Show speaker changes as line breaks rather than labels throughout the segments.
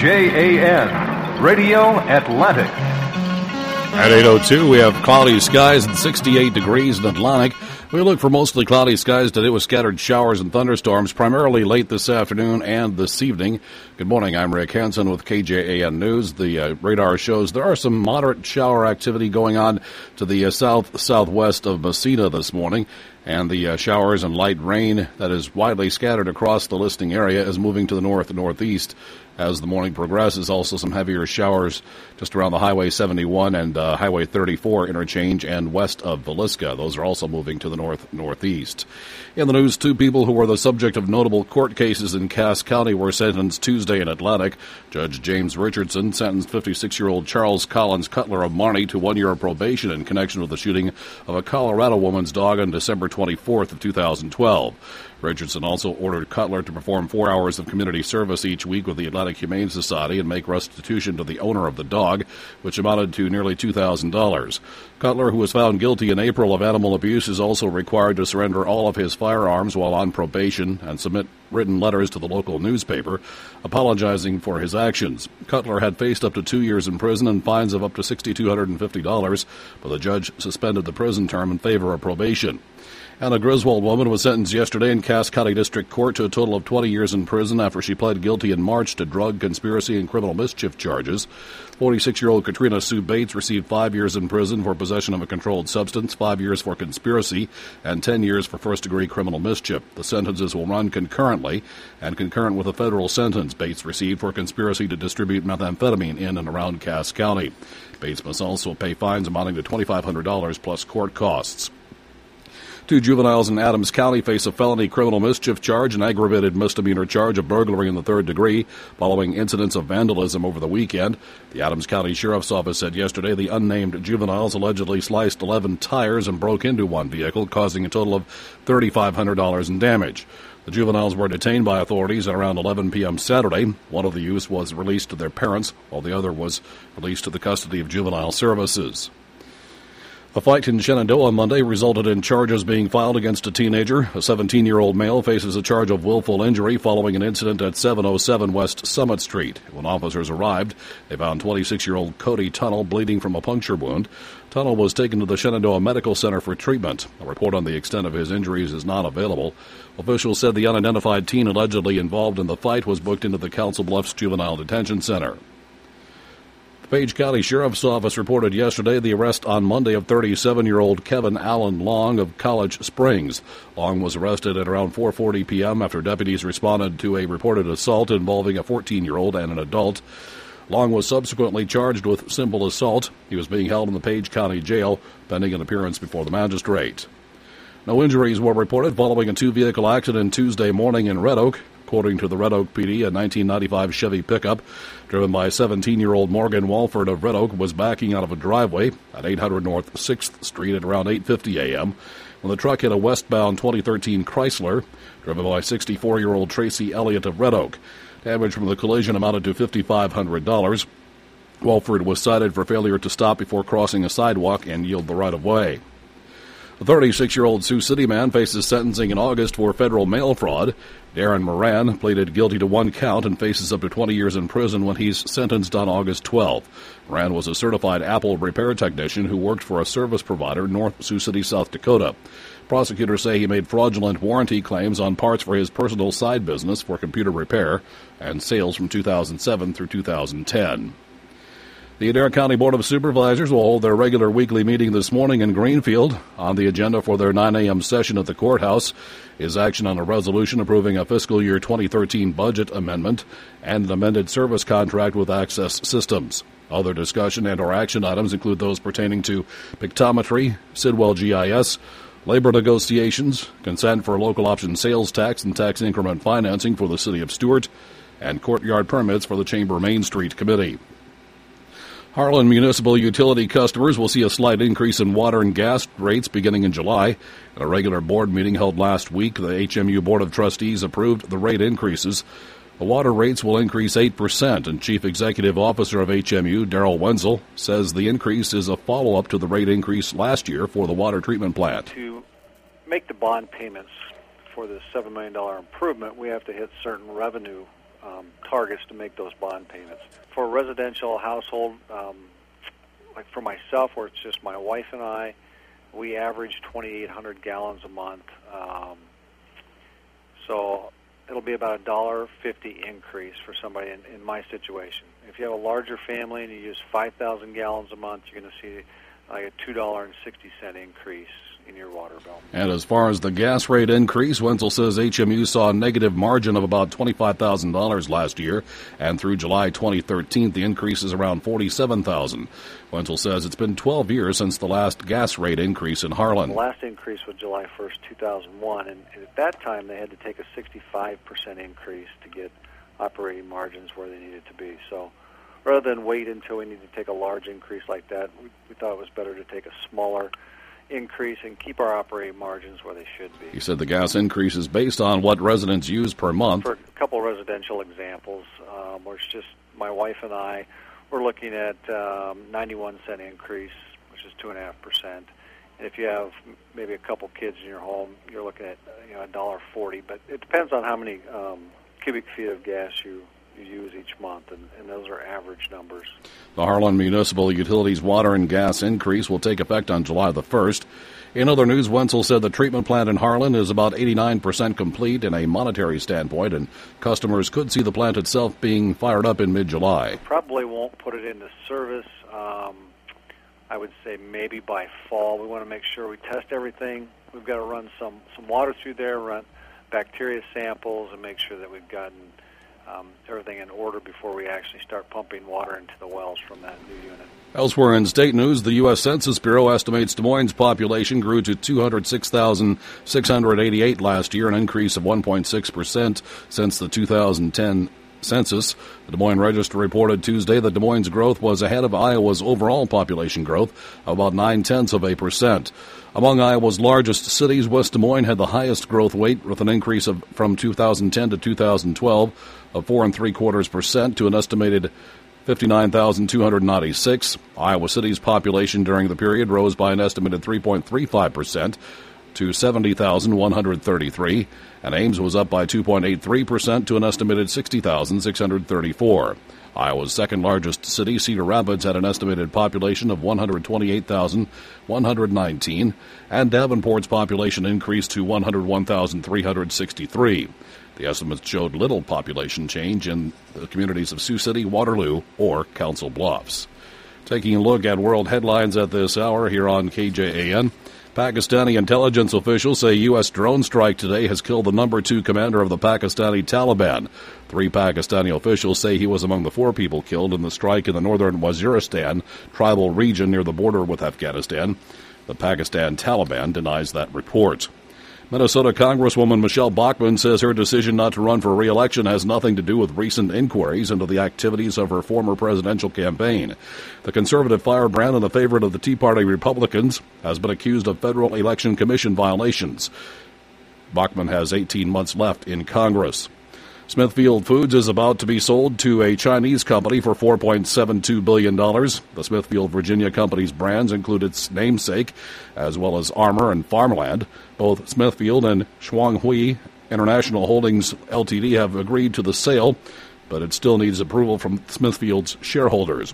KJAN, Radio Atlantic.
At 8:02, we have cloudy skies and 68 degrees in Atlantic. We look for mostly cloudy skies today with scattered showers and thunderstorms, primarily late this afternoon and this evening. Good morning, I'm Rick Hansen with KJAN News. The radar shows there are some moderate shower activity going on to the southwest of Messina this morning, and the showers and light rain that is widely scattered across the listing area is moving to the north-northeast. As the morning progresses, also some heavier showers just around the Highway 71 and Highway 34 interchange and west of Villisca. Those are also moving to the north-northeast. In the news, 2 people who were the subject of notable court cases in Cass County were sentenced Tuesday in Atlantic. Judge James Richardson sentenced 56-year-old Charles Collins Cutler of Marnie to 1 year of probation in connection with the shooting of a Colorado woman's dog on December 24th of 2012. Richardson also ordered Cutler to perform 4 hours of community service each week with the Atlantic Humane Society and make restitution to the owner of the dog, which amounted to nearly $2,000. Cutler, who was found guilty in April of animal abuse, is also required to surrender all of his firearms while on probation and submit written letters to the local newspaper apologizing for his actions. Cutler had faced up to 2 years in prison and fines of up to $6,250, but the judge suspended the prison term in favor of probation. And a Griswold woman was sentenced yesterday in Cass County District Court to a total of 20 years in prison after she pled guilty in March to drug, conspiracy, and criminal mischief charges. 46-year-old Katrina Sue Bates received 5 years in prison for possession of a controlled substance, 5 years for conspiracy, and 10 years for first-degree criminal mischief. The sentences will run concurrently and concurrent with a federal sentence Bates received for conspiracy to distribute methamphetamine in and around Cass County. Bates must also pay fines amounting to $2,500 plus court costs. 2 juveniles in Adams County face a felony criminal mischief charge and aggravated misdemeanor charge of burglary in the 3rd degree following incidents of vandalism over the weekend. The Adams County Sheriff's Office said yesterday the unnamed juveniles allegedly sliced 11 tires and broke into one vehicle, causing a total of $3,500 in damage. The juveniles were detained by authorities at around 11 p.m. Saturday. One of the youths was released to their parents, while the other was released to the custody of Juvenile Services. A fight in Shenandoah Monday resulted in charges being filed against a teenager. A 17-year-old male faces a charge of willful injury following an incident at 707 West Summit Street. When officers arrived, they found 26-year-old Cody Tunnel bleeding from a puncture wound. Tunnel was taken to the Shenandoah Medical Center for treatment. A report on the extent of his injuries is not available. Officials said the unidentified teen allegedly involved in the fight was booked into the Council Bluffs Juvenile Detention Center. Page County Sheriff's Office reported yesterday the arrest on Monday of 37-year-old Kevin Allen Long of College Springs. Long was arrested at around 4:40 p.m. after deputies responded to a reported assault involving a 14-year-old and an adult. Long was subsequently charged with simple assault. He was being held in the Page County Jail pending an appearance before the magistrate. No injuries were reported following a 2-vehicle accident Tuesday morning in Red Oak. According to the Red Oak PD, a 1995 Chevy pickup driven by 17-year-old Morgan Walford of Red Oak was backing out of a driveway at 800 North 6th Street at around 8:50 a.m. when the truck hit a westbound 2013 Chrysler driven by 64-year-old Tracy Elliott of Red Oak. Damage from the collision amounted to $5,500. Walford was cited for failure to stop before crossing a sidewalk and yield the right-of-way. A 36-year-old Sioux City man faces sentencing in August for federal mail fraud. Darren Moran pleaded guilty to 1 count and faces up to 20 years in prison when he's sentenced on August 12. Moran was a certified Apple repair technician who worked for a service provider in North Sioux City, South Dakota. Prosecutors say he made fraudulent warranty claims on parts for his personal side business for computer repair and sales from 2007 through 2010. The Adair County Board of Supervisors will hold their regular weekly meeting this morning in Greenfield. On the agenda for their 9 a.m. session at the courthouse is action on a resolution approving a fiscal year 2013 budget amendment and an amended service contract with Access Systems. Other discussion and or action items include those pertaining to pictometry, Sidwell GIS, labor negotiations, consent for local option sales tax and tax increment financing for the City of Stuart, and courtyard permits for the Chamber Main Street Committee. Harlan Municipal Utility customers will see a slight increase in water and gas rates beginning in July. At a regular board meeting held last week, the HMU Board of Trustees approved the rate increases. The water rates will increase 8%, and Chief Executive Officer of HMU, Darrell Wenzel, says the increase is a follow-up to the rate increase last year for the water treatment plant.
To make the bond payments for this $7 million improvement, we have to hit certain revenue targets to make those bond payments. For a residential household, like for myself, where it's just my wife and I, we average 2,800 gallons a month. So it'll be about $1.50 increase for somebody in my situation. If you have a larger family and you use 5,000 gallons a month, you're going to see like a $2.60 increase in your water bill.
And as far as the gas rate increase, Wenzel says HMU saw a negative margin of about $25,000 last year, and through July 2013, the increase is around $47,000. Wenzel says it's been 12 years since the last gas rate increase in Harlan.
The last increase was July 1st, 2001, and at that time they had to take a 65% increase to get operating margins where they needed to be. So rather than wait until we need to take a large increase like that, we thought it was better to take a smaller increase and keep our operating margins where they should be.
He said the gas increase is based on what residents use per month.
For a couple residential examples, where it's just my wife and I, we're looking at 91-cent increase, which is 2.5%. And if you have maybe a couple kids in your home, you're looking at $1.40. But it depends on how many cubic feet of gas you use each month, and those are average numbers.
The Harlan Municipal Utilities water and gas increase will take effect on July the 1st. In other news, Wenzel said the treatment plant in Harlan is about 89% complete in a monetary standpoint, and customers could see the plant itself being fired up in mid-July.
Probably won't put it into service. I would say maybe by fall. We want to make sure we test everything. We've got to run some water through there, run bacteria samples, and make sure that we've gotten everything in order before we actually start pumping water into the wells from that new unit.
Elsewhere in state news, the U.S. Census Bureau estimates Des Moines' population grew to 206,688 last year, an increase of 1.6% since the 2010 census. The Des Moines Register reported Tuesday that Des Moines' growth was ahead of Iowa's overall population growth of about 0.9%. Among Iowa's largest cities, West Des Moines had the highest growth rate, with an increase from 2010 to 2012 of 4.75% to an estimated 59,296. Iowa City's population during the period rose by an estimated 3.35% to 70,133, and Ames was up by 2.83% to an estimated 60,634. Iowa's second-largest city, Cedar Rapids, had an estimated population of 128,119, and Davenport's population increased to 101,363. The estimates showed little population change in the communities of Sioux City, Waterloo, or Council Bluffs. Taking a look at world headlines at this hour here on KJAN. Pakistani intelligence officials say U.S. drone strike today has killed the number 2 commander of the Pakistani Taliban. 3 Pakistani officials say he was among the 4 people killed in the strike in the northern Waziristan tribal region near the border with Afghanistan. The Pakistan Taliban denies that report. Minnesota Congresswoman Michelle Bachmann says her decision not to run for re-election has nothing to do with recent inquiries into the activities of her former presidential campaign. The conservative firebrand and the favorite of the Tea Party Republicans has been accused of Federal Election Commission violations. Bachmann has 18 months left in Congress. Smithfield Foods is about to be sold to a Chinese company for $4.72 billion. The Smithfield, Virginia company's brands include its namesake, as well as Armour and Farmland. Both Smithfield and Shuanghui International Holdings Ltd. have agreed to the sale, but it still needs approval from Smithfield's shareholders.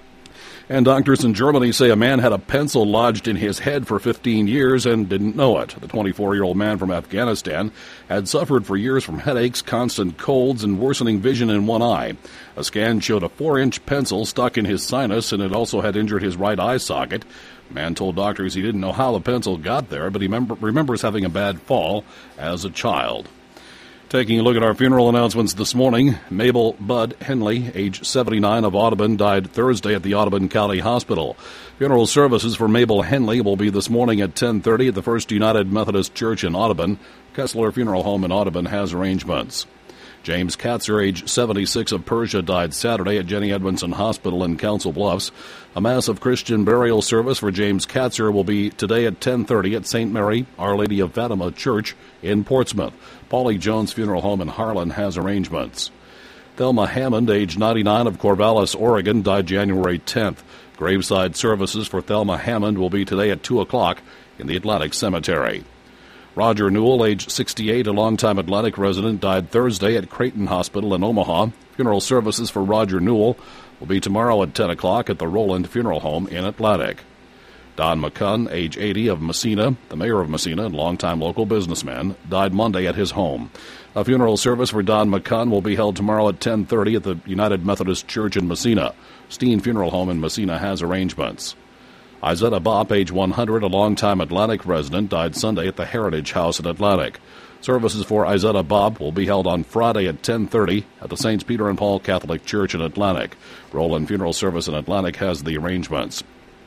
And doctors in Germany say a man had a pencil lodged in his head for 15 years and didn't know it. The 24-year-old man from Afghanistan had suffered for years from headaches, constant colds, and worsening vision in one eye. A scan showed a 4-inch pencil stuck in his sinus, and it also had injured his right eye socket. The man told doctors he didn't know how the pencil got there, but he remembers having a bad fall as a child. Taking a look at our funeral announcements this morning, Mabel Bud Henley, age 79, of Audubon, died Thursday at the Audubon County Hospital. Funeral services for Mabel Henley will be this morning at 10:30 at the First United Methodist Church in Audubon. Kessler Funeral Home in Audubon has arrangements. James Katzer, age 76, of Persia, died Saturday at Jenny Edmondson Hospital in Council Bluffs. A massive Christian burial service for James Katzer will be today at 10:30 at St. Mary, Our Lady of Fatima Church in Portsmouth. Paulie Jones Funeral Home in Harlan has arrangements. Thelma Hammond, age 99, of Corvallis, Oregon, died January 10th. Graveside services for Thelma Hammond will be today at 2 o'clock in the Atlantic Cemetery. Roger Newell, age 68, a longtime Atlantic resident, died Thursday at Creighton Hospital in Omaha. Funeral services for Roger Newell will be tomorrow at 10 o'clock at the Roland Funeral Home in Atlantic. Don McCunn, age 80, of Messina, the mayor of Messina and longtime local businessman, died Monday at his home. A funeral service for Don McCunn will be held tomorrow at 10:30 at the United Methodist Church in Messina. Steen Funeral Home in Messina has arrangements. Izetta Bopp, age 100, a longtime Atlantic resident, died Sunday at the Heritage House in Atlantic. Services for Izetta Bopp will be held on Friday at 10:30 at the St. Peter and Paul Catholic Church in Atlantic. Roland Funeral Service in Atlantic has the arrangements.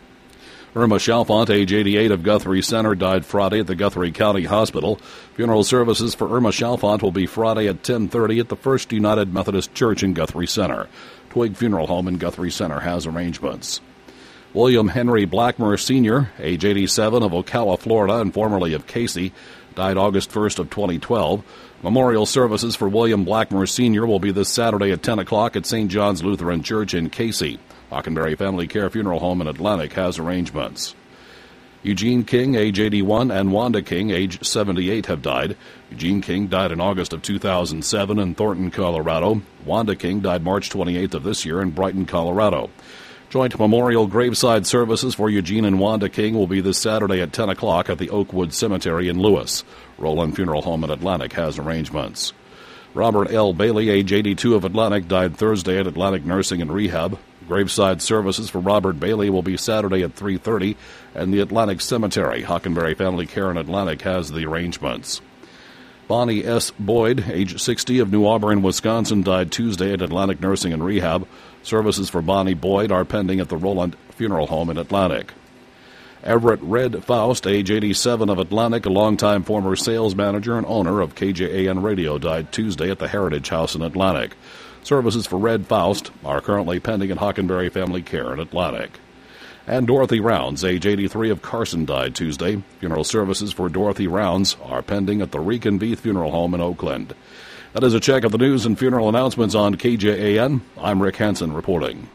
Irma Chalfant, age 88, of Guthrie Center, died Friday at the Guthrie County Hospital. Funeral services for Irma Chalfant will be Friday at 10:30 at the First United Methodist Church in Guthrie Center. Twig Funeral Home in Guthrie Center has arrangements. William Henry Blackmer, Sr., age 87, of Ocala, Florida, and formerly of Casey, died August 1st of 2012. Memorial services for William Blackmer, Sr. will be this Saturday at 10 o'clock at St. John's Lutheran Church in Casey. Hockenberry Family Care Funeral Home in Atlantic has arrangements. Eugene King, age 81, and Wanda King, age 78, have died. Eugene King died in August of 2007 in Thornton, Colorado. Wanda King died March 28th of this year in Brighton, Colorado. Joint memorial graveside services for Eugene and Wanda King will be this Saturday at 10 o'clock at the Oakwood Cemetery in Lewis. Roland Funeral Home in Atlantic has arrangements. Robert L. Bailey, age 82, of Atlantic, died Thursday at Atlantic Nursing and Rehab. Graveside services for Robert Bailey will be Saturday at 3:30 and the Atlantic Cemetery. Hockenberry Family Care in Atlantic has the arrangements. Bonnie S. Boyd, age 60, of New Auburn, Wisconsin, died Tuesday at Atlantic Nursing and Rehab. Services for Bonnie Boyd are pending at the Roland Funeral Home in Atlantic. Everett Red Faust, age 87, of Atlantic, a longtime former sales manager and owner of KJAN Radio, died Tuesday at the Heritage House in Atlantic. Services for Red Faust are currently pending at Hockenberry Family Care in Atlantic. And Dorothy Rounds, age 83, of Carson, died Tuesday. Funeral services for Dorothy Rounds are pending at the Reconveith Funeral Home in Oakland. That is a check of the news and funeral announcements on KJAN. I'm Rick Hansen reporting.